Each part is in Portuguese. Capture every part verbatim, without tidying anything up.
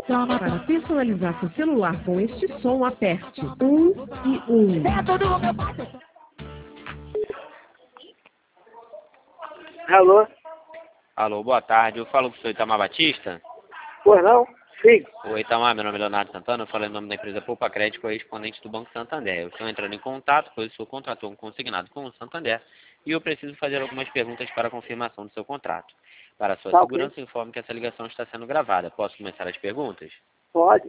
Para personalizar seu celular com este som, aperte um e um. Alô? Alô, boa tarde. Eu falo com o senhor Itamar Batista. Pois não? Sim. Oi, Itamar, meu nome é Leonardo Santana. Eu falo em nome da empresa Poupa Crédito, correspondente do Banco Santander. Eu estou entrando em contato, pois o senhor contratou um consignado com o Santander e eu preciso fazer algumas perguntas para a confirmação do seu contrato. Para a sua Tá, segurança, ok. informe que essa ligação está sendo gravada. Posso começar as perguntas? Pode.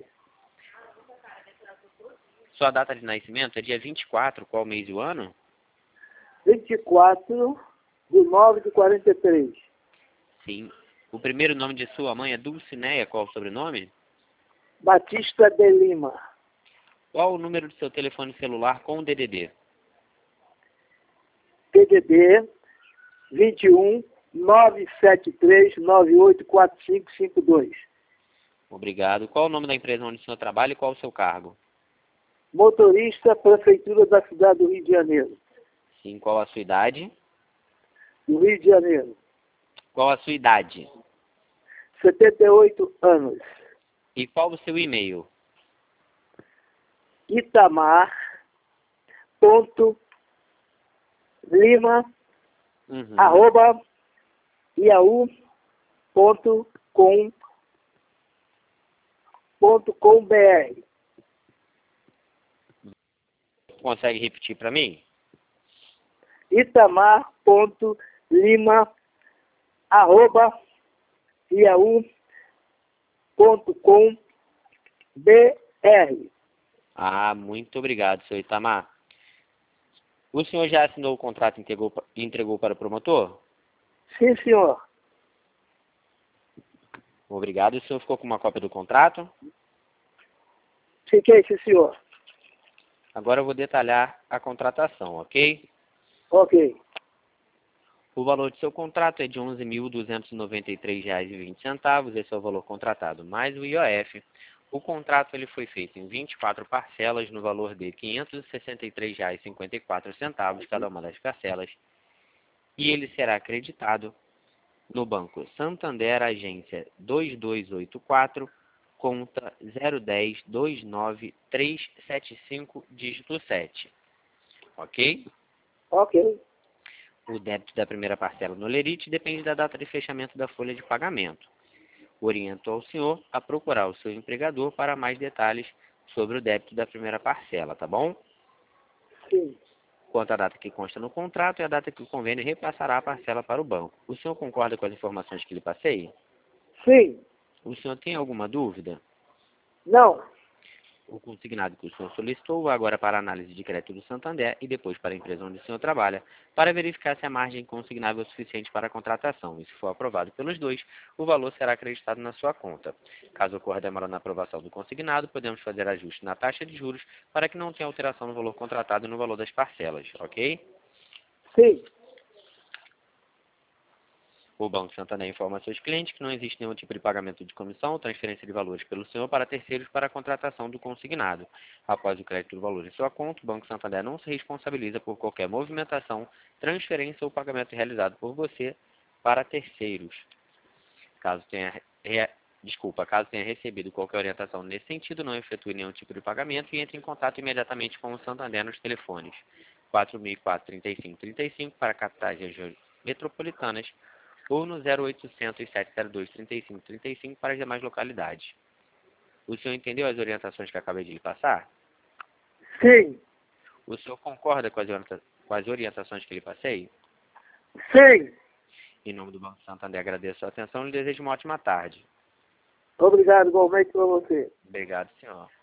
Sua data de nascimento é dia vinte e quatro, qual mês e o ano? vinte e quatro de nove de quarenta e três. Sim. O primeiro nome de sua mãe é Dulcineia, qual o sobrenome? Batista de Lima. Qual o número do seu telefone celular com o D D D? P D D vinte e um nove sete três nove oito quatro cinco cinco dois. Obrigado. Qual o nome da empresa onde o senhor trabalha e qual o seu cargo? Motorista, Prefeitura da cidade do Rio de Janeiro. Sim. Qual a sua idade? Do Rio de Janeiro. Qual a sua idade? setenta e oito anos. E qual o seu e-mail? Itamar ponto Lima Uhum. arroba yahoo ponto com ponto com br. Consegue repetir para mim? Itamar ponto Lima arroba yahoo ponto com br. Ah, muito obrigado, senhor Itamar. O senhor já assinou o contrato e entregou, e entregou para o promotor? Sim, senhor. Obrigado. O senhor ficou com uma cópia do contrato? Fiquei, sim, senhor. Agora eu vou detalhar a contratação, ok? Ok. O valor do seu contrato é de onze mil duzentos e noventa e três reais e vinte centavos. Esse é o valor contratado mais o I O F. O contrato ele foi feito em vinte e quatro parcelas no valor de quinhentos e sessenta e três reais e cinquenta e quatro centavos cada uma das parcelas. E ele será acreditado no Banco Santander, agência dois dois oito quatro, conta zero dez dois nove três sete cinco, dígito sete. Ok? Ok. O débito da primeira parcela no Lerite depende da data de fechamento da folha de pagamento. Oriento ao senhor a procurar o seu empregador para mais detalhes sobre o débito da primeira parcela, tá bom? Sim. Quanto à data que consta no contrato, é a data que o convênio repassará a parcela para o banco. O senhor concorda com as informações que lhe passei? Sim. O senhor tem alguma dúvida? Não. O consignado que o senhor solicitou vai agora para a análise de crédito do Santander e depois para a empresa onde o senhor trabalha, para verificar se a margem consignável é suficiente para a contratação. E se for aprovado pelos dois, o valor será acreditado na sua conta. Caso ocorra demora na aprovação do consignado, podemos fazer ajuste na taxa de juros para que não tenha alteração no valor contratado e no valor das parcelas, ok? Sim. O Banco Santander informa a seus clientes que não existe nenhum tipo de pagamento de comissão ou transferência de valores pelo senhor para terceiros para a contratação do consignado. Após o crédito do valor em sua conta, o Banco Santander não se responsabiliza por qualquer movimentação, transferência ou pagamento realizado por você para terceiros. Caso tenha, re... Desculpa, caso tenha recebido qualquer orientação nesse sentido, não efetue nenhum tipo de pagamento e entre em contato imediatamente com o Santander nos telefones quatro mil e quatro, trinta e cinco, trinta e cinco para capitais e regiões metropolitanas ou no zero oitocentos, sete zero dois, trinta e cinco, trinta e cinco para as demais localidades. O senhor entendeu as orientações que acabei de lhe passar? Sim. O senhor concorda com as, orienta... com as orientações que lhe passei? Sim. Em nome do Banco Santander, agradeço a sua atenção e lhe desejo uma ótima tarde. Obrigado igualmente para você. Obrigado, senhor.